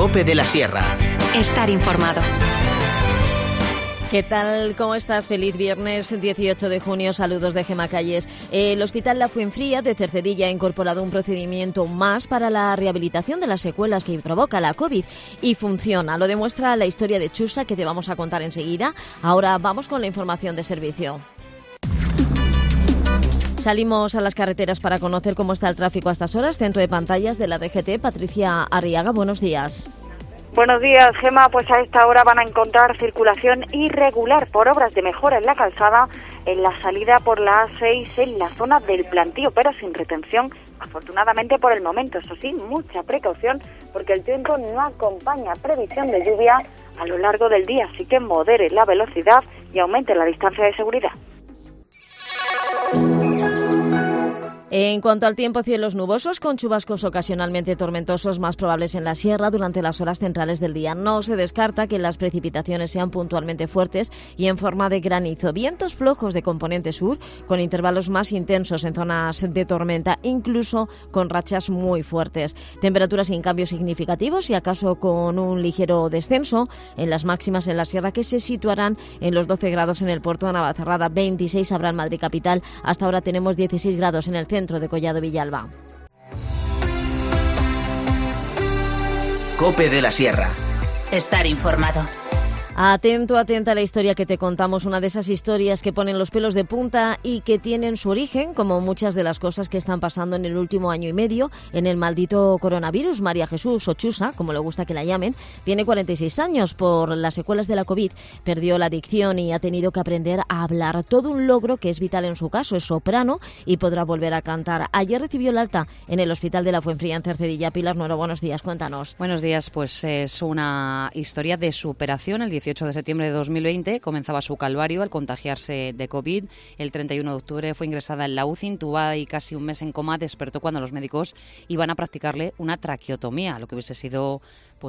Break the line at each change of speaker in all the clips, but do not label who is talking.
COPE de la Sierra.
Estar informado.
¿Qué tal? ¿Cómo estás? Feliz viernes 18 de junio. Saludos de Gemma Calles. El Hospital La Fuenfría de Cercedilla ha incorporado un procedimiento más para la rehabilitación de las secuelas que provoca la COVID y funciona. Lo demuestra la historia de Chusa, que te vamos a contar enseguida. Ahora vamos con la información de servicio. Salimos a las carreteras para conocer cómo está el tráfico a estas horas. Centro de pantallas de la DGT, Patricia Arriaga, buenos días.
Buenos días, Gemma. Pues a esta hora van a encontrar circulación irregular por obras de mejora en la calzada en la salida por la A6 en la zona del Plantío, pero sin retención, afortunadamente por el momento. Eso sí, mucha precaución porque el tiempo no acompaña previsión de lluvia a lo largo del día, así que modere la velocidad y aumente la distancia de seguridad.
En cuanto al tiempo, cielos nubosos con chubascos ocasionalmente tormentosos más probables en la sierra durante las horas centrales del día. No se descarta que las precipitaciones sean puntualmente fuertes y en forma de granizo. Vientos flojos de componente sur con intervalos más intensos en zonas de tormenta, incluso con rachas muy fuertes. Temperaturas sin cambios significativos y acaso con un ligero descenso en las máximas en la sierra, que se situarán en los 12 grados en el puerto de Navacerrada, 26 habrá en Madrid capital. Hasta ahora tenemos 16 grados en el centro de Collado Villalba.
COPE de la Sierra.
Estar informado.
Atento, atenta a la historia que te contamos, una de esas historias que ponen los pelos de punta y que tienen su origen, como muchas de las cosas que están pasando en el último año y medio, en el maldito coronavirus. María Jesús, o Chusa, como le gusta que la llamen, tiene 46 años. Por las secuelas de la COVID perdió la dicción y ha tenido que aprender a hablar. Todo un logro que es vital en su caso. Es soprano y podrá volver a cantar. Ayer recibió el alta en el Hospital de la Fuenfría en Cercedilla. Pilar Nuero, buenos días, cuéntanos.
Buenos días, pues es una historia de superación. El 18 de septiembre de 2020 comenzaba su calvario al contagiarse de COVID. El 31 de octubre fue ingresada en la UCI, intubada y casi un mes en coma. Despertó cuando los médicos iban a practicarle una traqueotomía, lo que hubiese sido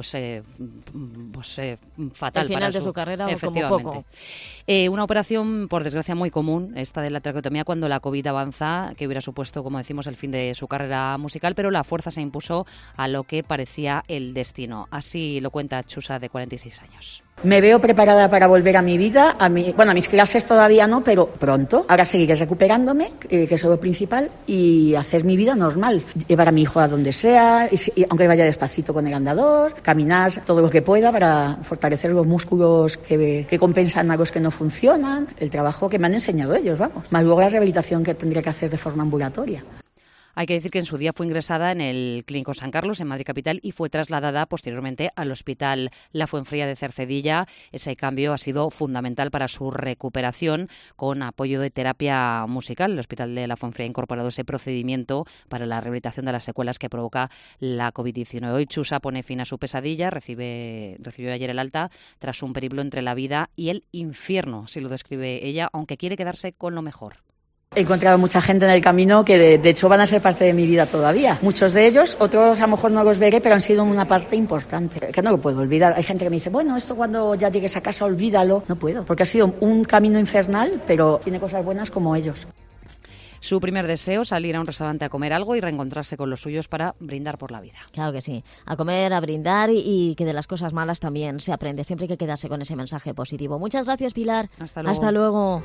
fatal.
El final
para
de su carrera,
efectivamente,
como poco.
Una operación, por desgracia, muy común, esta de la traqueotomía, cuando la COVID avanza, que hubiera supuesto, como decimos, el fin de su carrera musical, pero la fuerza se impuso a lo que parecía el destino. Así lo cuenta Chusa, de 46 años.
Me veo preparada para volver a mi vida, a mis clases todavía no, pero pronto. Ahora seguiré recuperándome, que es lo principal, y hacer mi vida normal. Llevar a mi hijo a donde sea, y aunque vaya despacito con el andador, caminar todo lo que pueda para fortalecer los músculos que compensan a los que no funcionan. El trabajo que me han enseñado ellos, vamos. Más luego la rehabilitación que tendría que hacer de forma ambulatoria.
Hay que decir que en su día fue ingresada en el Clínico San Carlos, en Madrid capital, y fue trasladada posteriormente al Hospital La Fuenfría de Cercedilla. Ese cambio ha sido fundamental para su recuperación, con apoyo de terapia musical. El Hospital de La Fuenfría ha incorporado ese procedimiento para la rehabilitación de las secuelas que provoca la COVID-19. Hoy Chusa pone fin a su pesadilla, recibió ayer el alta tras un periplo entre la vida y el infierno, así lo describe ella, aunque quiere quedarse con lo mejor.
He encontrado mucha gente en el camino que de hecho van a ser parte de mi vida todavía. Muchos de ellos, otros a lo mejor no los veré, pero han sido una parte importante, que no lo puedo olvidar. Hay gente que me dice, bueno, esto cuando ya llegues a casa olvídalo. No puedo, porque ha sido un camino infernal, pero tiene cosas buenas como ellos.
Su primer deseo, salir a un restaurante a comer algo y reencontrarse con los suyos para brindar por la vida.
Claro que sí, a comer, a brindar y que de las cosas malas también se aprende. Siempre hay que quedarse con ese mensaje positivo. Muchas gracias, Pilar.
Hasta luego.
Hasta luego.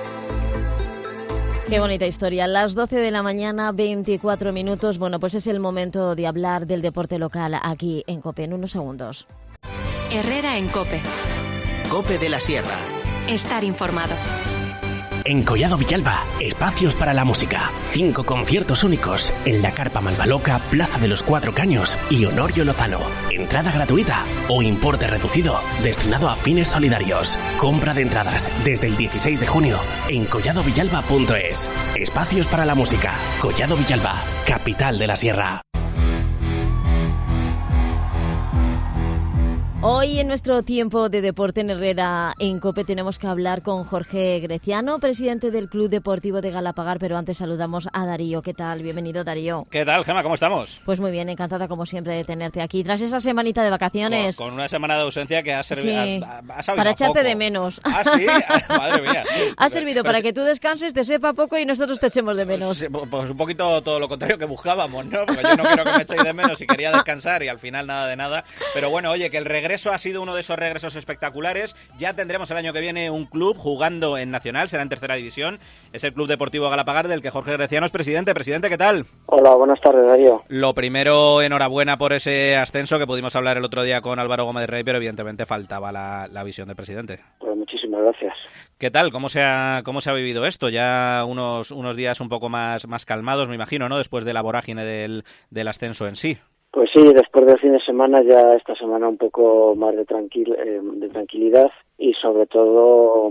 Qué bonita historia. Las 12 de la mañana, 24 minutos. Bueno, pues es el momento de hablar del deporte local aquí en COPE en unos segundos.
Herrera en COPE.
COPE de la Sierra.
Estar informado.
En Collado Villalba, espacios para la música. 5 conciertos únicos en la Carpa Malvaloca, Plaza de los Cuatro Caños y Honorio Lozano. Entrada gratuita o importe reducido destinado a fines solidarios. Compra de entradas desde el 16 de junio en colladovillalba.es. Espacios para la música. Collado Villalba, capital de la Sierra.
Hoy en nuestro tiempo de deporte en Herrera en COPE tenemos que hablar con Jorge Greciano, presidente del Club Deportivo de Galapagar, pero antes saludamos a Darío. ¿Qué tal? Bienvenido, Darío.
¿Qué tal, Gemma? ¿Cómo estamos?
Pues muy bien, encantada como siempre de tenerte aquí. Tras esa semanita de vacaciones.
Con una semana de ausencia que ha servido
Sí,
ha sabido
para
a
echarte
poco.
de menos.
¿Ah, sí? Madre mía. Sí.
Ha servido
Pero
para que tú descanses, te sepa poco y nosotros te echemos de menos.
Pues un poquito todo lo contrario que buscábamos, ¿no? Porque yo no quiero que me echéis de menos y quería descansar y al final nada de nada. Pero bueno, oye, que el regreso ha sido uno de esos regresos espectaculares. Ya tendremos el año que viene un club jugando en Nacional, será en tercera división. Es el Club Deportivo Galapagar, del que Jorge Greciano es presidente. Presidente, ¿qué tal?
Hola, buenas tardes, Darío.
Lo primero, enhorabuena por ese ascenso que pudimos hablar el otro día con Álvaro Gómez Rey, pero evidentemente faltaba la visión del presidente.
Pues muchísimas gracias.
¿Qué tal? ¿Cómo se ha vivido esto? Ya unos días un poco más calmados, me imagino, ¿no? Después de la vorágine del ascenso en sí.
Pues sí, después del fin de semana, ya esta semana un poco más de tranquilidad y sobre todo,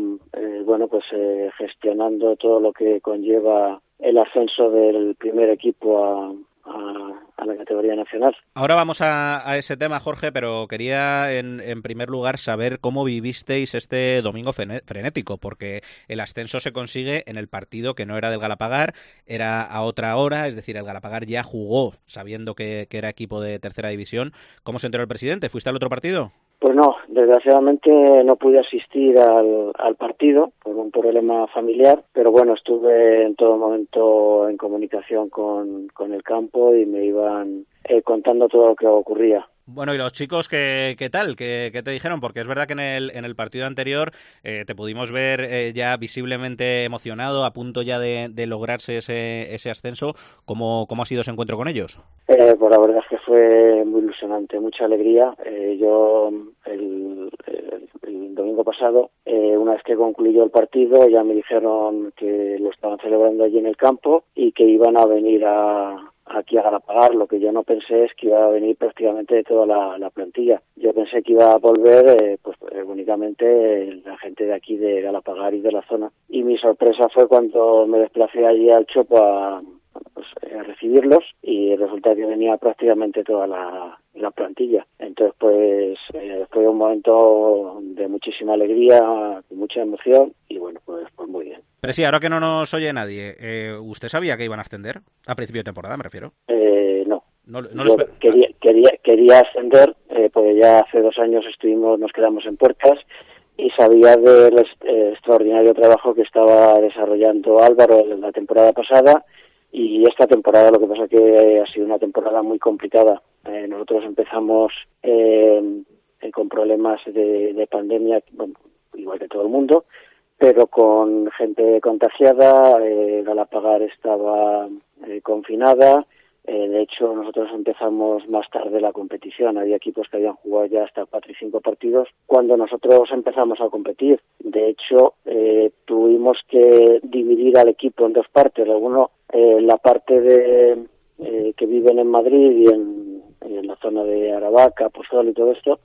gestionando todo lo que conlleva el ascenso del primer equipo a la categoría nacional.
Ahora vamos a ese tema, Jorge, pero quería en primer lugar saber cómo vivisteis este domingo frenético, porque el ascenso se consigue en el partido que no era del Galapagar, era a otra hora, es decir, el Galapagar ya jugó sabiendo que era equipo de tercera división. ¿Cómo se enteró el presidente? ¿Fuiste al otro partido?
Pues no, desgraciadamente no pude asistir al partido por un problema familiar, pero bueno, estuve en todo momento en comunicación con el campo y me iban contando todo lo que ocurría.
Bueno, ¿y los chicos qué tal? ¿Qué te dijeron? Porque es verdad que en el partido anterior te pudimos ver ya visiblemente emocionado, a punto ya de lograrse ese ascenso. ¿Cómo ha sido ese encuentro con ellos?
Pues la verdad es que fue muy ilusionante, mucha alegría. Yo el domingo pasado, una vez que concluyó el partido, ya me dijeron que lo estaban celebrando allí en el campo y que iban a venir aquí a Galapagar. Lo que yo no pensé es que iba a venir prácticamente de toda la plantilla. Yo pensé que iba a volver únicamente la gente de aquí de Galapagar y de la zona. Y mi sorpresa fue cuando me desplacé allí al Chopo a recibirlos y resulta que venía prácticamente toda la plantilla. Entonces fue un momento de muchísima alegría, de mucha emoción y bueno, pues muy bien.
Pero sí, ahora que no nos oye nadie, ¿usted sabía que iban a ascender? A principio de temporada, me refiero.
No.
Yo
quería ascender, porque ya hace 2 años nos quedamos en puertas y sabía del extraordinario trabajo que estaba desarrollando Álvaro en la temporada pasada y esta temporada. Lo que pasa que ha sido una temporada muy complicada. Nosotros empezamos con problemas de pandemia, bueno, igual que todo el mundo, pero con gente contagiada. Galapagar estaba confinada. De hecho, nosotros empezamos más tarde la competición. Había equipos que habían jugado ya hasta 4 y 5 partidos cuando nosotros empezamos a competir. De hecho, tuvimos que dividir al equipo en 2 partes. La parte que viven en Madrid y en la zona de Aravaca, Pozuelo y todo esto,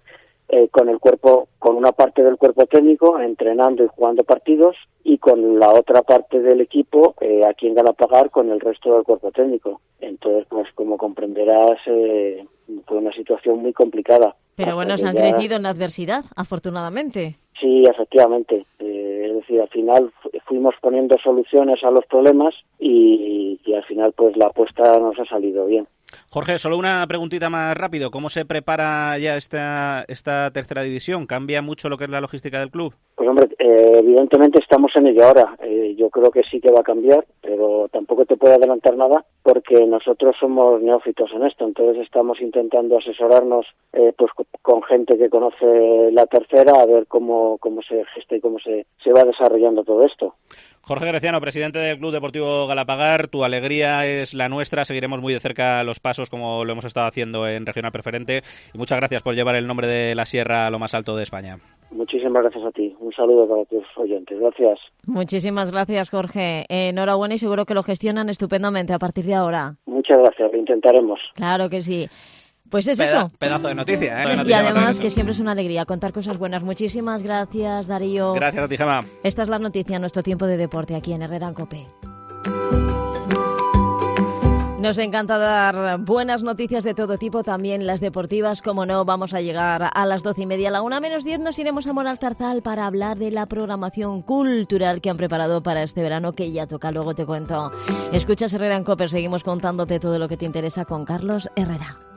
con una parte del cuerpo técnico entrenando y jugando partidos, y con la otra parte del equipo aquí en Galapagar con el resto del cuerpo técnico. Entonces, pues como comprenderás, fue una situación muy complicada.
Pero bueno, se han crecido en la adversidad, afortunadamente.
Sí, efectivamente. Es decir, al final fuimos poniendo soluciones a los problemas y al final pues la apuesta nos ha salido bien.
Jorge, solo una preguntita más rápido. ¿Cómo se prepara ya esta tercera división? ¿Cambia mucho lo que es la logística del club?
Pues hombre, evidentemente estamos en ello ahora. Yo creo que sí que va a cambiar, pero tampoco te puedo adelantar nada porque nosotros somos neófitos en esto. Entonces estamos intentando asesorarnos pues con gente que conoce la tercera, a ver cómo se gesta y cómo se va desarrollando todo esto.
Jorge Greciano, presidente del Club Deportivo Galapagar, tu alegría es la nuestra. Seguiremos muy de cerca los pasos como lo hemos estado haciendo en Regional Preferente y muchas gracias por llevar el nombre de la Sierra a lo más alto de España.
Muchísimas gracias a ti. Un saludo para tus oyentes. Gracias.
Muchísimas gracias, Jorge. Enhorabuena y seguro que lo gestionan estupendamente a partir de ahora.
Muchas gracias. Lo intentaremos.
Claro que sí. Pues es eso.
Pedazo de noticia, ¿eh?
Y además que siempre es una alegría contar cosas buenas. Muchísimas gracias, Darío.
Gracias a ti, Gemma.
Esta es la noticia, nuestro tiempo de deporte aquí en Herrera en COPE. Nos encanta dar buenas noticias de todo tipo, también las deportivas, como no. Vamos a llegar a las 12:30. A la 1:10 nos iremos a Moralzarzal para hablar de la programación cultural que han preparado para este verano, que ya toca, luego te cuento. Escuchas Herrera en COPE, seguimos contándote todo lo que te interesa con Carlos Herrera.